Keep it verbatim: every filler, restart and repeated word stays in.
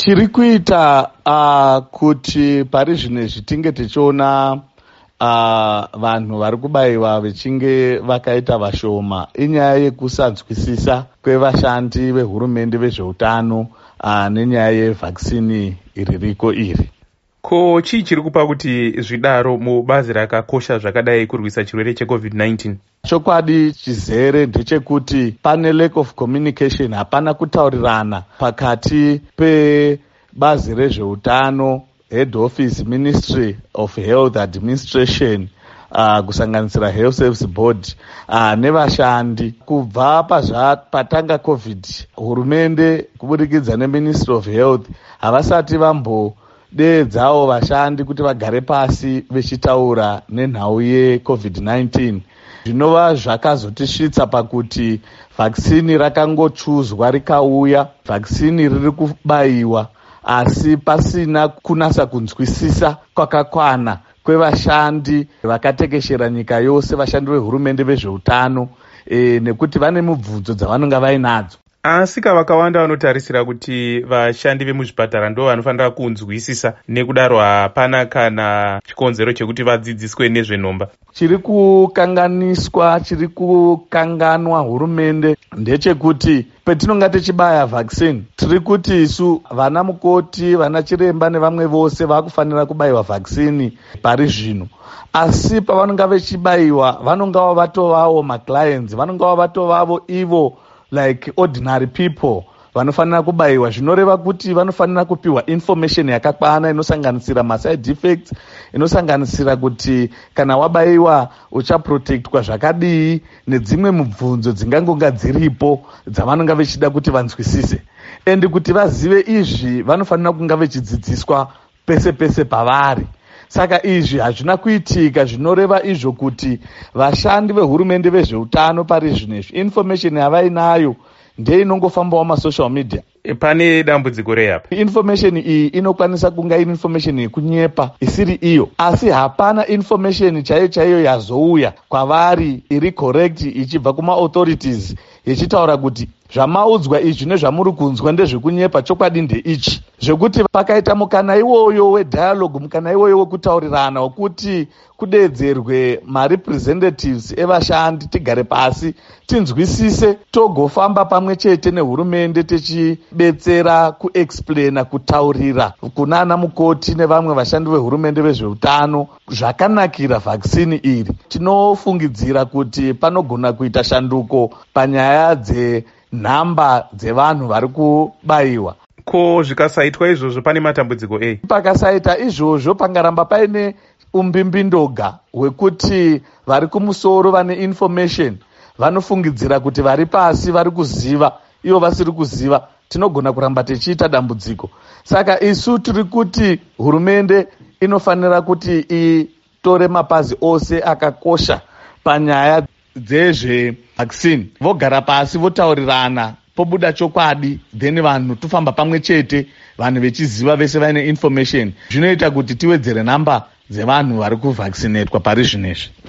Chiri kuita uh, kuti pari zvinezvi tinge tichiona uh, vanhu vari kubayiwa vechinge vakaita vashoma inyaya yekusanzwisisa kwevashandi vehurumende vezveutano uh, nenyaya yevhakisini iririko iri. Ko chii chiri kupa kuti zvidaro mubazi rakakosha zvakadai kurwisa chirwere checovid nineteen? Chokwadi chizere ndechekuti pane lack of communication, hapana kutaurirana pakati pebazi rezveutano, head office, ministry of health administration, uh, kusanganisira health service board uh, nevashandi. Kubva pazva patanga covid, hurumende kuburikidza neministry of health havasati vambo deedzawo vashandi kuti vagare pasi vechitaura nenhau yecovid nineteen. Zvinova zvakazotisvitsa pakuti vhakisini rakangochuzwa rikauya, vhakisini riri kubayiwa, asi pasina kunasa kunzwisisa kwakakwana kwevashandi vakatekeshera nyika yose, vashandi vehurumende vezveutano, e, nekuti vane mibvunzo dzavanonga vainadzo. Asi vakawanda vanotarisira kuti vashandi vemuzvipatara ndo vanofanira kunzwisisa, nekudaro hapana kana chikonzero chekuti vadzidziswe nezvenomba. Chiri kukanganiswa, chiri kukanganwa hurumende ndechekuti petinonga tichibaya vhakisini, tiri kuti isu vana mukoti, vana chiremba nevamwe vose vakufanira kubayiwa vhakisini pari zvino. Asi pavanonga vechibayiwa vanonga vatovawo maclients, vanonga vatovavo ivo like ordinary people vanofanira kubayiwa, zvinoreva kuti vanofanira kupiwa information yakakwana inosanganisira maside effects, inosanganisira kuti kana wabayiwa uchaprotectwa zvakadii, nedzimwe mibvunzo dzingangonga dziripo dzavanonga vechida kuti vanzwisise. And kuti vazive izvi vanofanira kunga vechidzidziswa pese pese pavari. Saka izvi hazvina kuitika, zvinoreva izvo kuti vashandi vehurumende vezveutano pari zvinezvi information yavainayo ndeinongofambawo masocial media. Pane dambudziko reapa. Information iyi inokwanisa kunga iri information yekunyepa isiri iyo, asi hapana information chaiyo chaiyo yazouya kwavari iri correct ichibva kuma authorities yechitaura kuti zvamaudzwa izvi nezvamuri kunzwa ndezvekunyepa, chokwadi ndeichi. Zvekuti pakaita mukana iwoyo wedialogue, mukana iwoyo wekutaurirana, wekuti kudeedzerwe marepresentatives evashandi, tigare pasi tinzwisise, togofamba pamwe chete nehurumende techibetsera kuexplaina, kutaurira kunana mukoti nevamwe vashandi vehurumende vezveutano zvakanakira vhakisini iri. Tinofungidzira kuti panogona kuita shanduko panyaya dzenhamba dzevanhu vari kubayiwa. Ko zvikasaitwa izvozvo pane matambudziko ei? Pakasaita izvozvo pangaramba paine umbimbindoga hwekuti vari kumusoro vane information vanofungidzira kuti vari pasi vari kuziva, ivo vasiri kuziva, tinogona kuramba tichiita dambudziko. Saka isu tiri kuti hurumende inofanira kuti itore mapazi ose akakosha panyaya dzezvevhakisini, vogara pasi votaurirana, pobuda chokwadi, then vanhu tofamba pamwe chete, vanhu vechiziva vese vaine information. Zvinoita kuti tiwedzere namba dzevanhu vari kuvhakisinetwa pari zvinezvi.